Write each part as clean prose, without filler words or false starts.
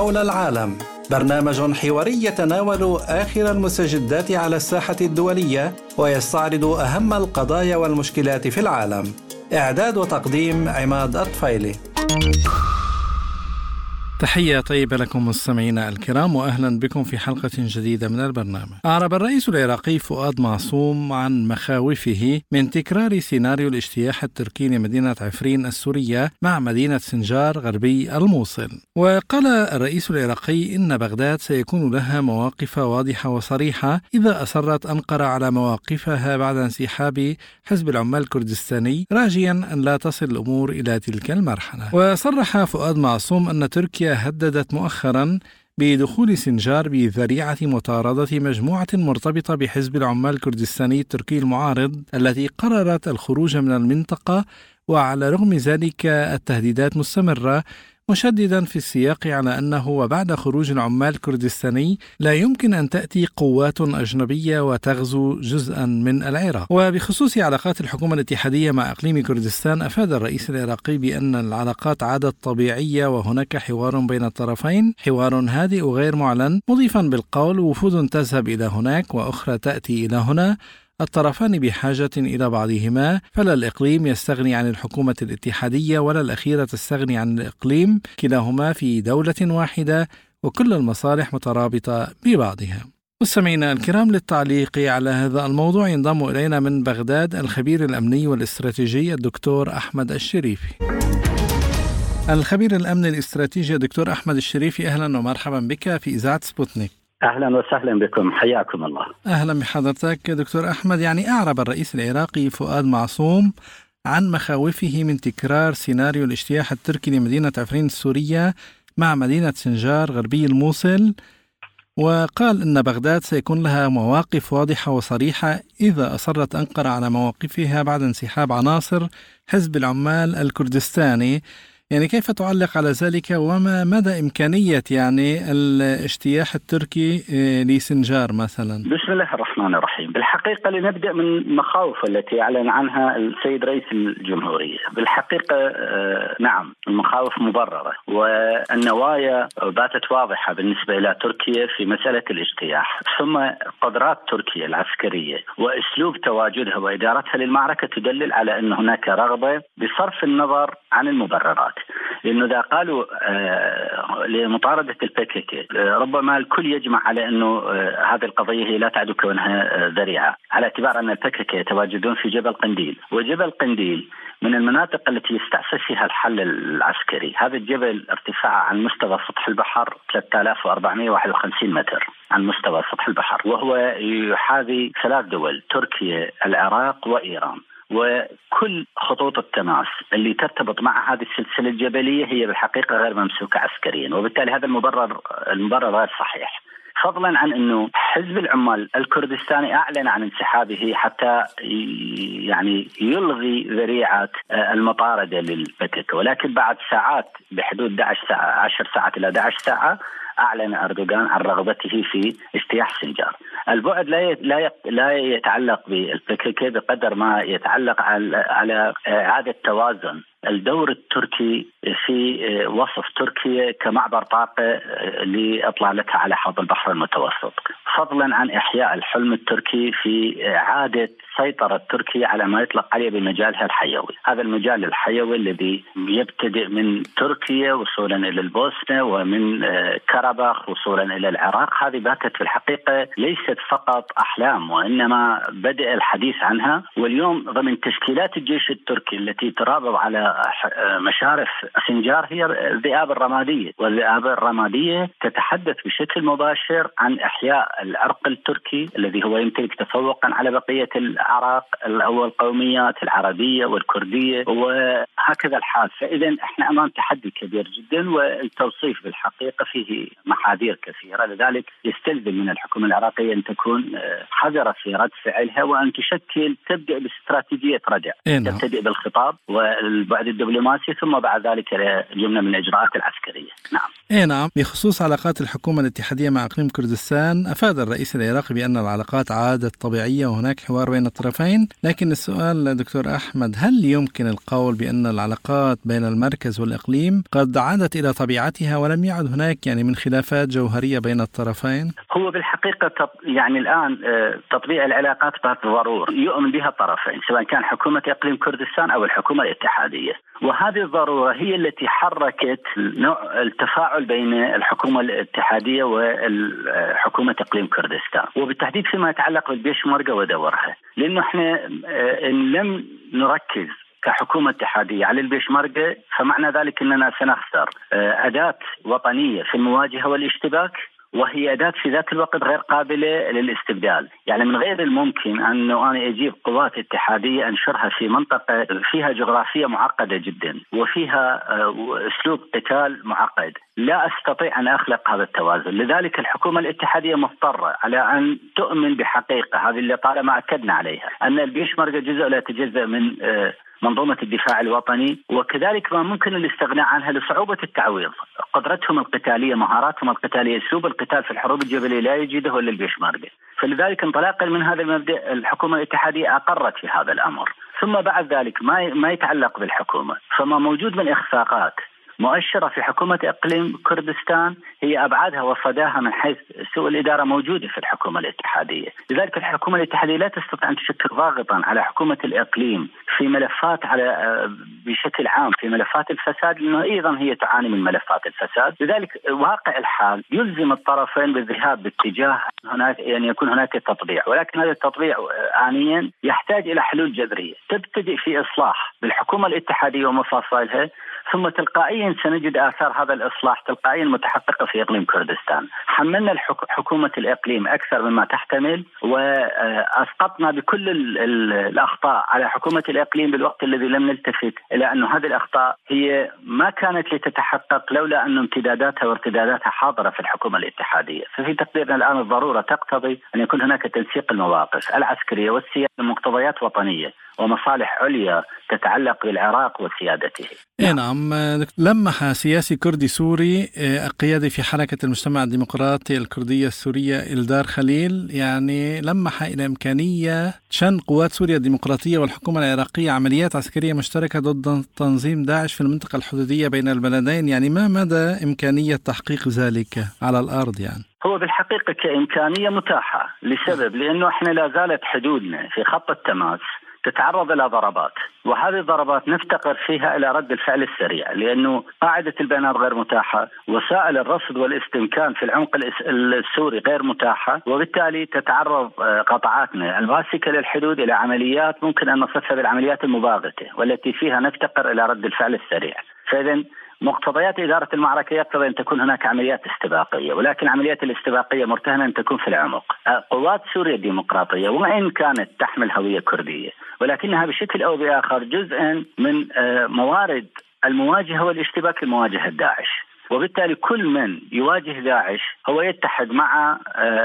حول العالم، برنامج حواري يتناول آخر المستجدات على الساحة الدولية ويستعرض أهم القضايا والمشكلات في العالم. إعداد وتقديم عماد الطفيلي. تحية طيبة لكم مستمعينا الكرام، وأهلا بكم في حلقة جديدة من البرنامج. أعرب الرئيس العراقي فؤاد معصوم عن مخاوفه من تكرار سيناريو الاجتياح التركي لمدينة عفرين السورية مع مدينة سنجار غربي الموصل. وقال الرئيس العراقي إن بغداد سيكون لها مواقف واضحة وصريحة إذا أصرت أنقرة على مواقفها بعد انسحاب حزب العمال الكردستاني، راجيا أن لا تصل الأمور إلى تلك المرحلة. وصرح فؤاد معصوم أن تركيا هددت مؤخرا بدخول سنجار بذريعة مطاردة مجموعة مرتبطة بحزب العمال الكردستاني التركي المعارض التي قررت الخروج من المنطقة، وعلى رغم ذلك التهديدات مستمرة، مشددا في السياق على أنه وبعد خروج العمال الكردستاني لا يمكن أن تأتي قوات أجنبية وتغزو جزءا من العراق. وبخصوص علاقات الحكومة الاتحادية مع إقليم كردستان، أفاد الرئيس العراقي بأن العلاقات عادت طبيعية وهناك حوار بين الطرفين، حوار هادئ وغير معلن، مضيفا بالقول وفود تذهب إلى هناك وأخرى تأتي إلى هنا، الطرفان بحاجة إلى بعضهما، فلا الإقليم يستغني عن الحكومة الاتحادية ولا الأخيرة تستغني عن الإقليم، كلاهما في دولة واحدة وكل المصالح مترابطة ببعضها. مستمعينا الكرام، للتعليق على هذا الموضوع ينضم إلينا من بغداد الخبير الأمني والاستراتيجي الدكتور أحمد الشريفي. الخبير الأمني الاستراتيجي دكتور أحمد الشريفي، أهلا ومرحبا بك في إذاعة سبوتنيك. أهلا وسهلا بكم، حياكم الله. أهلا بحضرتك دكتور أحمد. أعرب الرئيس العراقي فؤاد معصوم عن مخاوفه من تكرار سيناريو الاجتياح التركي لمدينة عفرين السورية مع مدينة سنجار غربي الموصل، وقال إن بغداد سيكون لها مواقف واضحة وصريحة إذا أصرت أنقرة على مواقفها بعد انسحاب عناصر حزب العمال الكردستاني. كيف تعلق على ذلك، وما مدى إمكانية الاجتياح التركي لسنجار مثلا؟ بسم الله الرحمن الرحيم. بالحقيقة لنبدأ من المخاوف التي أعلن عنها السيد رئيس الجمهورية. بالحقيقة نعم، المخاوف مبررة، والنوايا باتت واضحة بالنسبة إلى تركيا في مسألة الاجتياح، ثم قدرات تركيا العسكرية وأسلوب تواجدها وإدارتها للمعركة تدلل على أن هناك رغبة بصرف النظر عن المبررات. لأنه إذا قالوا لمطاردة البكك، ربما الكل يجمع على أنه هذه القضية هي لا تعد كونها ذريعة، على اعتبار أن البكك يتواجدون في جبل قنديل، وجبل قنديل من المناطق التي يستأسس فيها الحل العسكري. هذا الجبل ارتفاعه عن مستوى سطح البحر 3451 متر عن مستوى سطح البحر، وهو يحاذي 3 دول: تركيا، العراق وإيران. وكل خطوط التماس اللي ترتبط مع هذه السلسلة الجبلية هي بالحقيقة غير ممسوكة عسكريا، وبالتالي هذا المبرر غير صحيح. فضلا عن أنه حزب العمال الكردستاني أعلن عن انسحابه حتى يلغي ذريعة المطاردة للبكك، ولكن بعد ساعات، بحدود 10 ساعات إلى 11 ساعة، أعلن أردوغان عن رغبته في اجتياح سنجار. البعد لا يتعلق بالبكك بقدر ما يتعلق على إعادة توازن الدور التركي في وصف تركيا كمعبر طاقة لإطلالتها على حوض البحر المتوسط، فضلا عن إحياء الحلم التركي في إعادة سيطرة تركيا على ما يطلق عليه بمجالها الحيوي. هذا المجال الحيوي الذي يبتدئ من تركيا وصولا إلى البوسنة، ومن كرباخ وصولا إلى العراق. هذه باتت في الحقيقة ليست فقط أحلام، وإنما بدأ الحديث عنها. واليوم ضمن تشكيلات الجيش التركي التي ترابط على مشارف سنجار هي الذئاب الرمادية، والذئاب الرمادية تتحدث بشكل مباشر عن إحياء العرق التركي الذي هو يمتلك تفوقا على بقية الأعراق أو القوميات العربية والكردية، وهكذا الحال. فإذا احنا أمام تحدي كبير جدا، والتوصيف بالحقيقة فيه محاذير كثيرة. لذلك يستلزم من الحكومة العراقية أن تكون حذرة في رد فعلها، وأن تبدأ باستراتيجية ردع، تبتدئ بالخطاب والبعد الدبلوماسي، ثم بعد ذلك جملة من الإجراءات العسكرية. نعم. بخصوص علاقات الحكومة الاتحادية مع إقليم كردستان، أفاد الرئيس العراقي بأن العلاقات عادت طبيعية وهناك حوار بين الطرفين، لكن السؤال دكتور أحمد، هل يمكن القول بأن العلاقات بين المركز والإقليم قد عادت إلى طبيعتها ولم يعد هناك يعني من خلافات جوهرية بين الطرفين؟ هو بالحقيقة يعني الآن تطبيع العلاقات بهذا الضرورة يؤمن بها الطرفين، سواء كان حكومة إقليم كردستان أو الحكومة الاتحادية، وهذه الضرورة هي التي حركت نوع التفاعل بين الحكومة الاتحادية وحكومة إقليم كردستان، وبالتحديد فيما يتعلق بالبيشمركة ودورها. لأنه احنا إن لم نركز كحكومة اتحادية على البيشمركة فمعنى ذلك أننا سنخسر أداة وطنية في المواجهة والاشتباك، وهي أداة في ذات الوقت غير قابلة للاستبدال. يعني من غير الممكن أنه أنا أجيب قوات اتحادية أنشرها في منطقة فيها جغرافية معقدة جدا وفيها أسلوب قتال معقد، لا أستطيع أن أخلق هذا التوازن. لذلك الحكومة الاتحادية مضطرة على أن تؤمن بحقيقة هذه اللي طالما أكدنا عليها، أن البيشمركة جزء لا يتجزأ من منظومة الدفاع الوطني، وكذلك ما ممكن الاستغناء عنها لصعوبة التعويض. قدرتهم القتالية، مهاراتهم القتالية، أسلوب القتال في الحروب الجبلية لا يجده إلا البيشمركة. فلذلك انطلاقا من هذا المبدأ الحكومة الاتحادية أقرت في هذا الأمر. ثم بعد ذلك ما يتعلق بالحكومة، فما موجود من إخفاقات مؤشرة في حكومة إقليم كردستان هي أبعادها وصداها من حيث سوء الإدارة موجودة في الحكومة الاتحادية. لذلك الحكومة الاتحادية لا تستطيع أن تشكل ضاغطا على حكومة الإقليم في ملفات بشكل عام في ملفات الفساد، لأنه أيضا هي تعاني من ملفات الفساد. لذلك واقع الحال يلزم الطرفين بالذهاب باتجاه هناك أن يكون هناك تطبيع، ولكن هذا التطبيع آنيا يحتاج إلى حلول جذرية تبتدئ في إصلاح بالحكومة الاتحادية ومفاصلها، ثم تلقائيا سنجد آثار هذا الإصلاح تلقائيا متحققة في إقليم كردستان. حملنا حكومة الإقليم أكثر مما تحتمل، وأسقطنا بكل الأخطاء على حكومة الإقليم بالوقت الذي لم نلتفت إلى أن هذه الأخطاء هي ما كانت لتتحقق لولا أن امتداداتها وارتداداتها حاضرة في الحكومة الاتحادية. ففي تقديرنا الآن الضرورة تقتضي أن يكون هناك تنسيق المواقف العسكرية والسياسية لمقتضيات وطنية ومصالح عليا تتعلق بالعراق وسيادته. نعم. لمح سياسي كردي سوري قيادي في حركة المجتمع الديمقراطي الكردية السورية إلدار خليل يعني لمح إلى إمكانية شن قوات سوريا الديمقراطية والحكومة العراقية عمليات عسكرية مشتركة ضد تنظيم داعش في المنطقة الحدودية بين البلدين. يعني ما مدى إمكانية تحقيق ذلك على الأرض؟ يعني هو بالحقيقة كإمكانية متاحة لأنه احنا لا زالت حدودنا في خط التماس تتعرض إلى ضربات، وهذه الضربات نفتقر فيها إلى رد الفعل السريع، لأنه قاعدة البيانات غير متاحة، وسائل الرصد والاستمكان في العمق السوري غير متاحة، وبالتالي تتعرض قطاعاتنا الماسكة للحدود إلى عمليات ممكن أن نصفها بالعمليات المباغتة، والتي فيها نفتقر إلى رد الفعل السريع. فإذن مقتضيات إدارة المعركة يقتضي أن تكون هناك عمليات استباقية، ولكن عمليات الاستباقية مرتهنة أن تكون في العمق. قوات سوريا الديمقراطية وإن كانت تحمل هوية كردية، ولكنها بشكل أو بآخر جزء من موارد المواجهة والاشتباك لمواجهة داعش، وبالتالي كل من يواجه داعش هو يتحد مع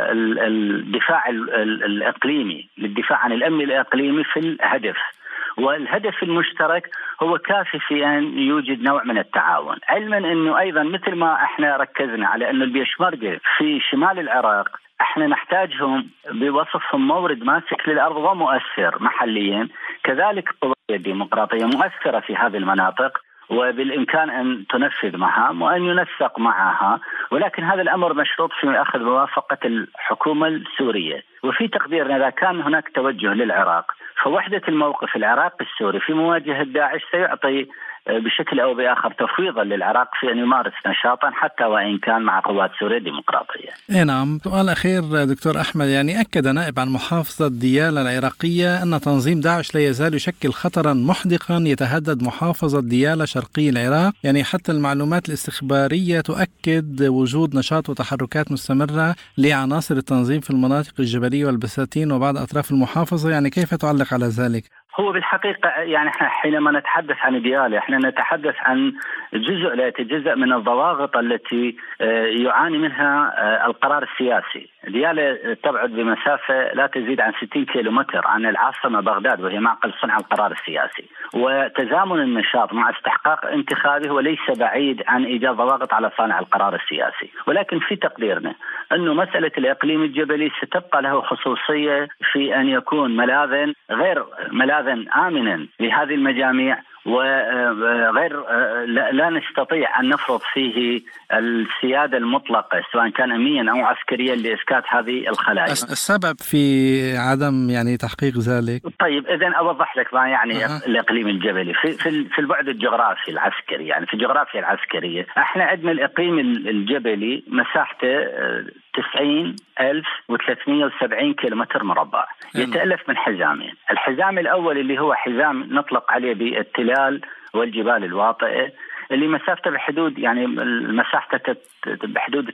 الدفاع الإقليمي للدفاع عن الأمن الإقليمي في الهدف، والهدف المشترك هو كافي في أن يوجد نوع من التعاون، علما أنه أيضا مثل ما احنا ركزنا على أن البيشمركة في شمال العراق احنا نحتاجهم بوصفهم مورد ماسك للأرض ومؤثر محليا، كذلك القوات الديمقراطية مؤثرة في هذه المناطق وبالإمكان أن تنفذ مهام وأن ينسق معها، ولكن هذا الأمر مشروط في أخذ موافقة الحكومة السورية. وفي تقديرنا إذا كان هناك توجه للعراق فوحدة الموقف العراقي السوري في مواجهة داعش سيعطي بشكل أو بآخر تفويضا للعراق في أن يمارس نشاطا حتى وإن كان مع قوات سوريا الديمقراطية. نعم. سؤال أخير دكتور أحمد، يعني أكد نائب عن محافظة ديالى العراقية أن تنظيم داعش لا يزال يشكل خطرا محدقا يتهدد محافظة ديالى شرقي العراق، يعني حتى المعلومات الاستخبارية تؤكد وجود نشاط وتحركات مستمرة لعناصر التنظيم في المناطق الجبلية والبساتين وبعض أطراف المحافظة، يعني كيف تعلق على ذلك؟ هو بالحقيقة يعني حينما نتحدث عن ديالى احنا نتحدث عن جزء لا يتجزأ من الضواغط التي يعاني منها القرار السياسي. ديالى تبعد بمسافة لا تزيد عن 60 كيلومتر عن العاصمة بغداد وهي معقل صنع القرار السياسي، وتزامن النشاط مع استحقاق انتخابه وليس بعيد عن إيجاد ضواغط على صانع القرار السياسي. ولكن في تقديرنا أنه مسألة الإقليم الجبلي ستبقى له خصوصية في أن يكون ملاذ غير ملاذ انفاذا آمنا لهذه المجاميع، وغير لا نستطيع أن نفرض فيه السيادة المطلقة سواء كان أمنيا أو عسكريا لإسكات هذه الخلايا. السبب في عدم تحقيق ذلك؟ طيب إذن أوضح لك ما يعني الإقليم الجبلي في البعد الجغرافي العسكري. يعني في الجغرافيا العسكرية احنا عندنا الإقليم الجبلي مساحته 90,370 كيلومتر مربع، يتألف من حزامين. الحزام الأول اللي هو حزام نطلق عليه بالتلال والجبال الواطئة، اللي مسافته بحدود يعني مساحته بحدود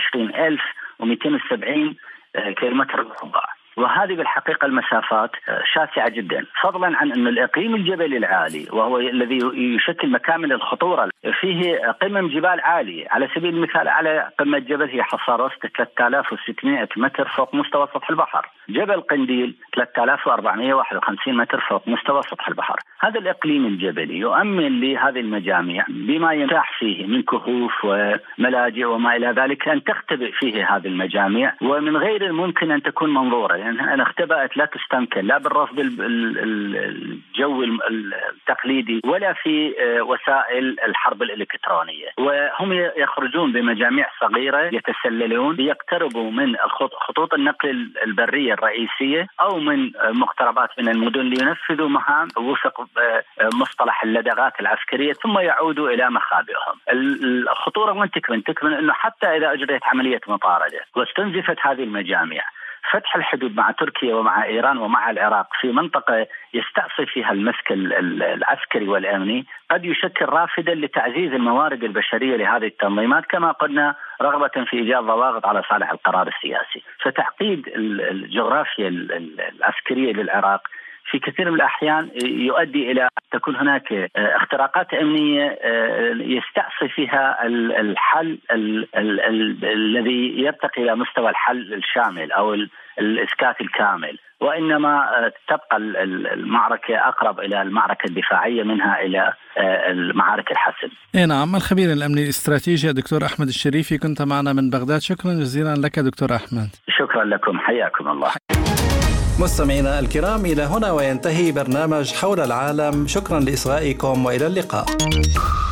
23,270 كيلومتر مربع، وهذه بالحقيقة المسافات شاسعة جدا، فضلا عن أن الإقليم الجبلي العالي وهو الذي يشكل مكامن الخطورة فيه قمم جبال عالية. على سبيل المثال على قمة جبل هي حصارست 3600 متر فوق مستوى سطح البحر، جبل قنديل 3451 متر فوق مستوى سطح البحر. هذا الإقليم الجبلي يؤمن لهذه المجاميع بما يتاح فيه من كهوف وملاجئ وما إلى ذلك أن تختبئ فيه هذه المجاميع، ومن غير الممكن أن تكون منظورة، لأنها يعني اختبأت لا تستمكن لا بالرصد الجوي التقليدي ولا في وسائل الحرب الإلكترونية. وهم يخرجون بمجاميع صغيرة، يتسللون، يقتربوا من خطوط النقل البرية الرئيسية أو من مقتربات من المدن لينفذوا مهام وفق مصطلح اللدغات العسكرية، ثم يعودوا إلى مخابئهم. الخطورة وين تكمن أنه حتى إذا أجريت عملية مطاردة واستنزفت هذه المجاميع، فتح الحدود مع تركيا ومع إيران ومع العراق في منطقة يستعصي فيها المسك العسكري والأمني قد يشكل رافدا لتعزيز الموارد البشرية لهذه التنظيمات، كما قلنا رغبة في إيجاد ضوابط على صالح القرار السياسي. فتعقيد الجغرافيا العسكرية للعراق في كثير من الأحيان يؤدي إلى تكون هناك اختراقات أمنية يستعصي فيها الحل الذي يرتقي إلى مستوى الحل الشامل أو الإسكات الكامل، وإنما تبقى المعركة أقرب إلى المعركة الدفاعية منها إلى المعارك الحسم. نعم. الخبير الأمني الاستراتيجي دكتور أحمد الشريفي كنت معنا من بغداد، شكرا جزيلا لك دكتور أحمد. شكرا لكم، حياكم الله. مستمعينا الكرام، إلى هنا وينتهي برنامج حول العالم. شكرا لإصغائكم وإلى اللقاء.